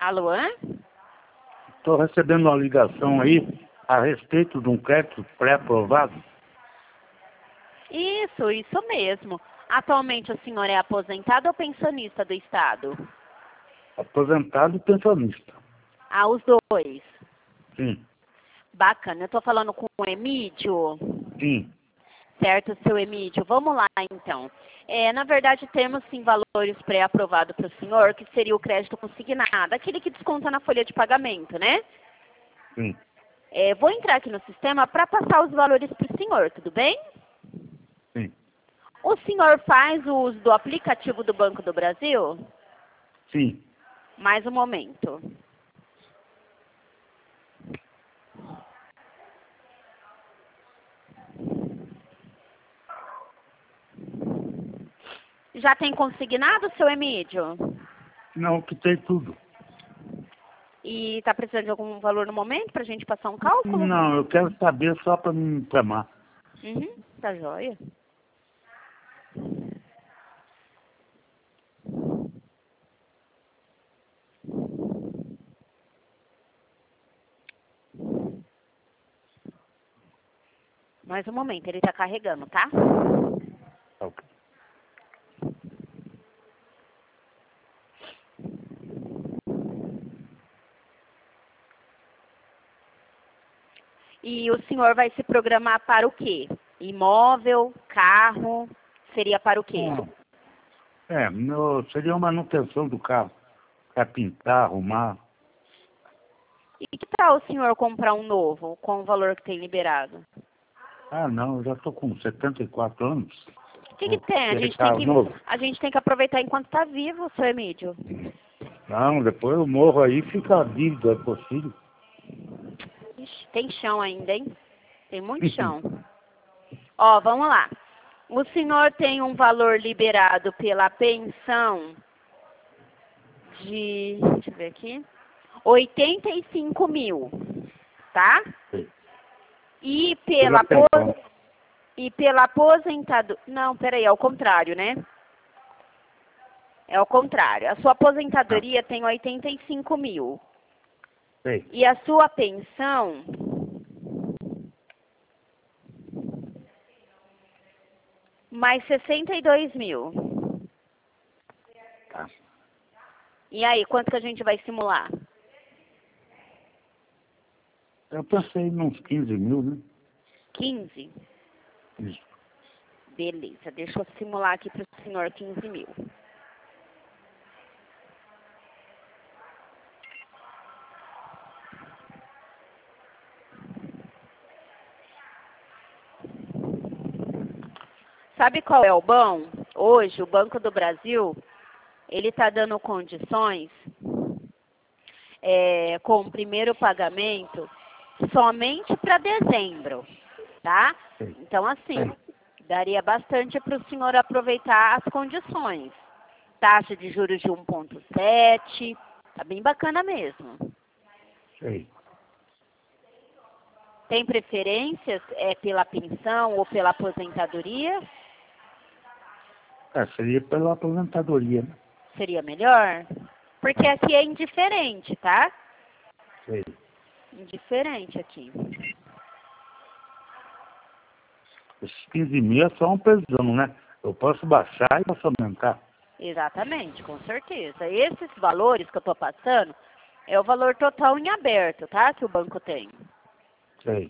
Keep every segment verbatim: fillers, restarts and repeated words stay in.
Alô? Estou recebendo uma ligação aí a respeito de um crédito pré-aprovado. Isso, isso mesmo. Atualmente o senhor é aposentado ou pensionista do Estado? Aposentado e pensionista. Ah, os dois. Sim, Bacana. Eu estou falando com o Emídio. sim. Certo, seu Emídio. Vamos lá, então. É, na verdade, temos sim valores pré-aprovados para o senhor, que seria o crédito consignado, aquele que desconta na folha de pagamento, né? Sim, É, vou entrar aqui no sistema para passar os valores para o senhor, tudo bem? sim, O senhor faz o uso do aplicativo do Banco do Brasil? sim. Mais um momento. Já tem consignado, seu Emídio? Não, quitei tudo. E está precisando de algum valor no momento para a gente passar um cálculo? Não, eu quero saber só para me informar. Uhum, tá joia. Mais um momento, ele está carregando, tá? Tá ok. E o senhor vai se programar para o quê? Imóvel, carro, seria para o quê? Não. É, meu, seria uma manutenção do carro. Para pintar, arrumar. E que tal o senhor comprar um novo, com o valor que tem liberado? Ah, não, eu já estou com setenta e quatro anos. O que, que Vou tem? A querer gente tem carro que, novo. a gente tem que aproveitar enquanto está vivo, seu Emídio. Não, depois eu morro aí, fica a dívida, é possível. Ixi, tem chão ainda, hein? Tem muito chão. Ó, vamos lá. O senhor tem um valor liberado pela pensão de, deixa eu ver aqui, oitenta e cinco mil, tá? Sim. E Pela pela, pensão. apo- e pela aposentadoria, não, peraí, é o contrário, né? É o contrário. A sua Ah, aposentadoria tem oitenta e cinco mil. sei. E a sua pensão mais sessenta e dois mil. Tá. E aí, quanto que a gente vai simular? Eu pensei nos quinze mil, né? quinze? Isso. Beleza, deixa eu simular aqui para o senhor quinze mil. Sabe qual é o bom? Hoje, o Banco do Brasil, ele está dando condições é, com o primeiro pagamento somente para dezembro, tá? Sei. Então, assim, Sei. daria bastante para o senhor aproveitar as condições. Taxa de juros de um vírgula sete, tá bem bacana mesmo. Sei. Tem preferências é, pela pensão ou pela aposentadoria? É, seria pela aposentadoria, né? Seria melhor? Porque É, aqui é indiferente, tá? sei. Indiferente aqui. Esses quinze mil é só um pesão, né? Eu posso baixar e posso aumentar. Exatamente, com certeza. Esses valores que eu estou passando é o valor total em aberto, tá? Que o banco tem. Sei.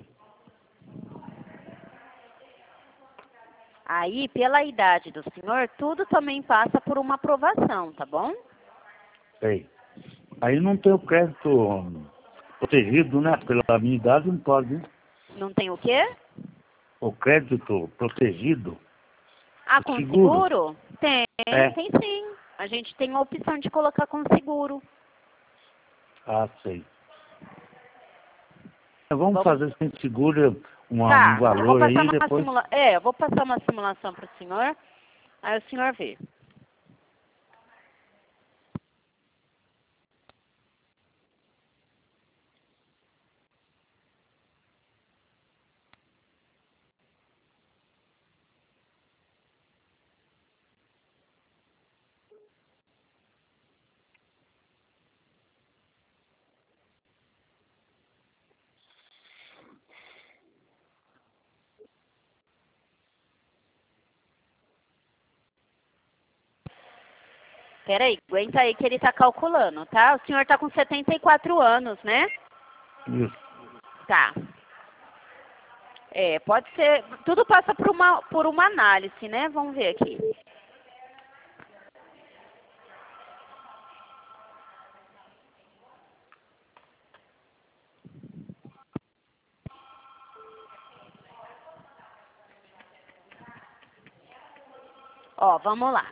Aí, pela idade do senhor, tudo também passa por uma aprovação, tá bom? Sei. Aí não tem o crédito hum, protegido, né? Pela minha idade não pode, né? Não tem o quê? O crédito protegido, Ah, o com seguro. seguro? Tem, É. tem sim. A gente tem a opção de colocar com seguro. Ah, sei. Vamos Vamos. fazer sem seguro uma, um Tá, eu vou valor passar aí, uma depois. simula... É, eu vou passar uma simulação para o senhor. Aí o senhor vê. Peraí, aguenta aí que ele tá calculando, tá? O senhor tá com setenta e quatro anos, né? Isso. Tá. É, pode ser... Tudo passa por uma, por uma análise, né? Vamos ver aqui. Ó, vamos lá.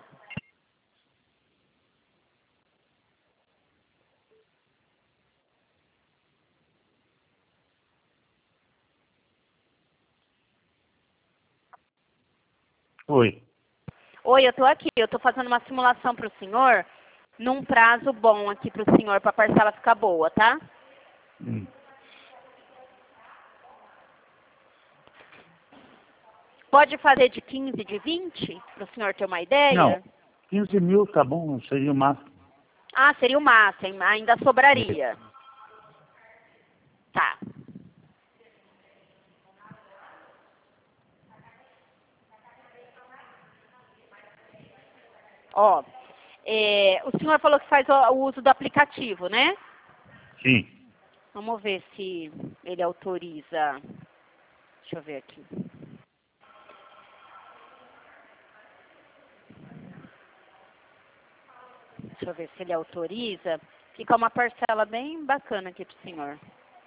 Oi. Oi, eu tô aqui. Eu tô fazendo uma simulação pro senhor num prazo bom aqui pro senhor, pra parcela ficar boa, tá? Hum. Pode fazer de quinze, de vinte, pro senhor ter uma ideia? Não, quinze mil tá bom, seria o máximo. Ah, seria o máximo, ainda sobraria. Tá. Ó, é, o senhor falou que faz o, o uso do aplicativo, né? Sim. Vamos ver se ele autoriza. Deixa eu ver aqui. Deixa eu ver se ele autoriza. Fica uma parcela bem bacana aqui pro senhor.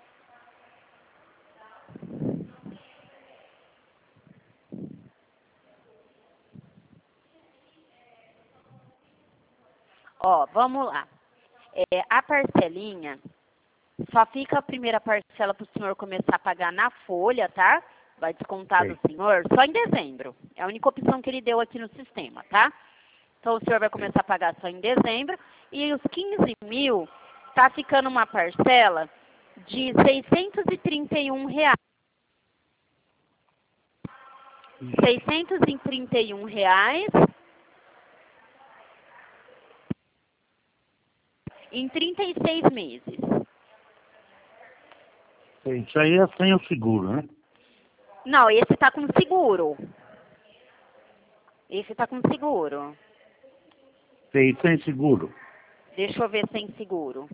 Ó, vamos lá. É, a parcelinha, só fica a primeira parcela para o senhor começar a pagar na folha, tá? Vai descontar Sei. do senhor só em dezembro. É a única opção que ele deu aqui no sistema, tá? Então o senhor vai começar a pagar só em dezembro. E os quinze mil, tá ficando uma parcela de seiscentos e trinta e um reais. seiscentos e trinta e um reais em trinta e seis meses. Isso aí é sem o seguro, né? Não, esse tá com seguro. Esse tá com seguro. Sei, sem seguro. Deixa eu ver sem seguro.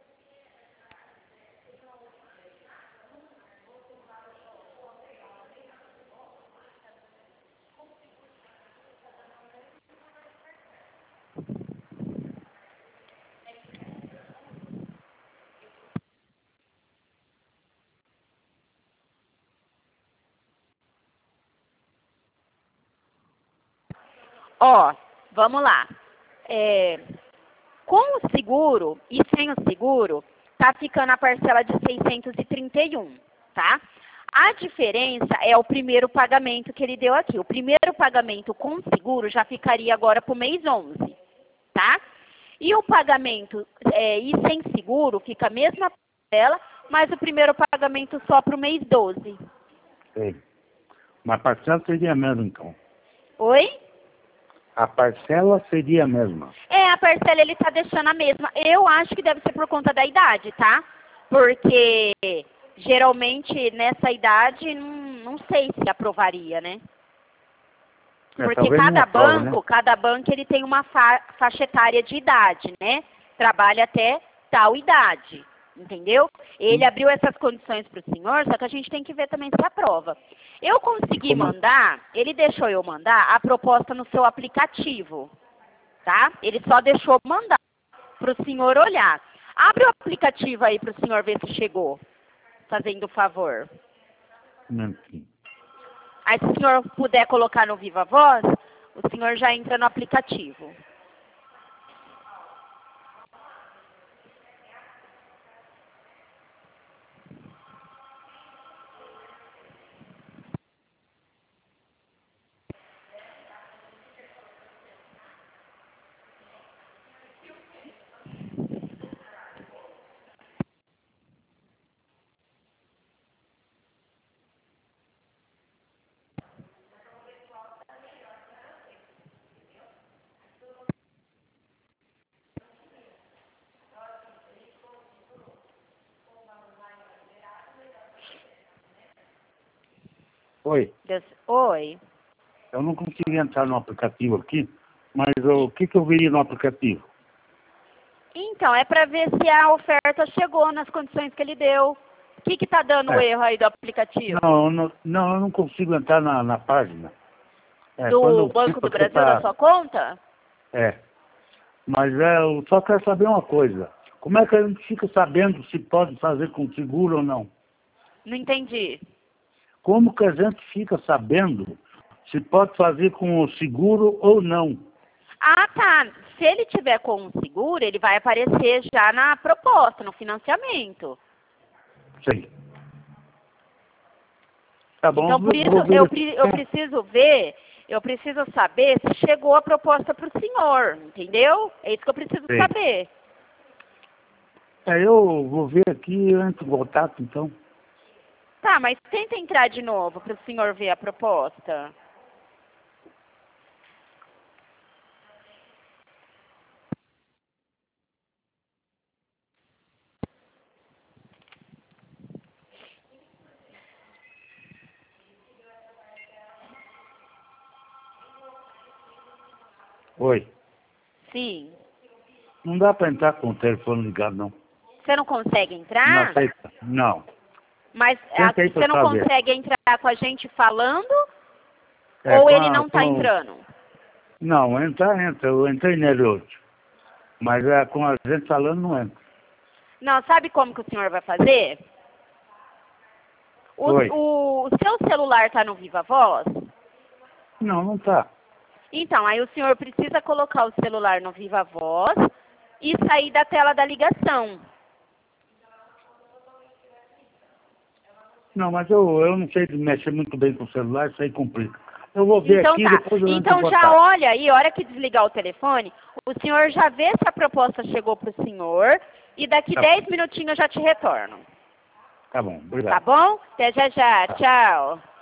Ó, vamos lá. É, com o seguro e sem o seguro, tá ficando a parcela de seiscentos e trinta e um, tá? A diferença é o primeiro pagamento que ele deu aqui. O primeiro pagamento com seguro já ficaria agora para o mês onze, tá? E o pagamento é, e sem seguro fica a mesma parcela, mas o primeiro pagamento só para o mês doze. Sei. Mas a parcela seria a mesma, então. Oi? A parcela seria a mesma. É, a parcela ele tá deixando a mesma. Eu acho que deve ser por conta da idade, tá? Porque geralmente nessa idade não, não sei se aprovaria, né? É, Porque talvez nem cada aprova, banco, né? cada banco ele tem uma fa faixa etária de idade, né? Trabalha até tal idade, entendeu? Ele Hum. abriu essas condições para o senhor, só que a gente tem que ver também se aprova. Eu consegui Como- mandar, ele deixou eu mandar a proposta no seu aplicativo, tá? Ele só deixou mandar para o senhor olhar. Abre o aplicativo aí para o senhor ver se chegou, fazendo o favor. Enfim. Aí se o senhor puder colocar no Viva Voz, o senhor já entra no aplicativo. Oi, Deus- Oi. eu não consegui entrar no aplicativo aqui. Mas o que, que eu veria no aplicativo? Então, é para ver se a oferta chegou nas condições que ele deu. O que está dando É. erro aí do aplicativo? Não, eu não, não, eu não consigo entrar na, na página. É, quando Do eu Banco clico do aqui Brasil, pra- da sua conta? É. Mas é, eu só quero saber uma coisa. Como é que a gente fica sabendo se pode fazer com seguro ou não? Não entendi. Como que a gente fica sabendo se pode fazer com o seguro ou não? Ah, tá. Se ele tiver com um seguro, ele vai aparecer já na proposta, no financiamento. Sei. Tá bom, Então, por vou, isso, vou ver. eu, pre- eu preciso ver, eu preciso saber se chegou a proposta para o senhor, entendeu? É isso que eu preciso Sei. saber. É, eu vou ver aqui e eu entro em contato, então. Tá, mas tenta entrar de novo para o senhor ver a proposta. Oi. Sim. Não dá para entrar com o telefone ligado, não. Você não consegue Não entrar? aceita. Não. Mas a- Tenta aí você para não saber. consegue entrar com a gente falando É, ou com ele a, não está com... entrando? Não, entrar, entra. Eu entrei nele hoje. Mas é, com a gente falando, não entra. Não, sabe como que o senhor vai fazer? O, Oi. o, o seu celular está no Viva Voz? Não, não tá. Então, aí o senhor precisa colocar o celular no Viva Voz e sair da tela da ligação. Não, mas eu, eu não sei mexer muito bem com o celular, isso aí complica. Eu vou ver Então aqui e tá. depois eu entro Então em já contato. olha aí, a hora que desligar o telefone, o senhor já vê se a proposta chegou para o senhor e daqui Tá. dez minutinhos eu já te retorno. Tá bom, Tá obrigado. bom? Até já já. Tá. Tchau.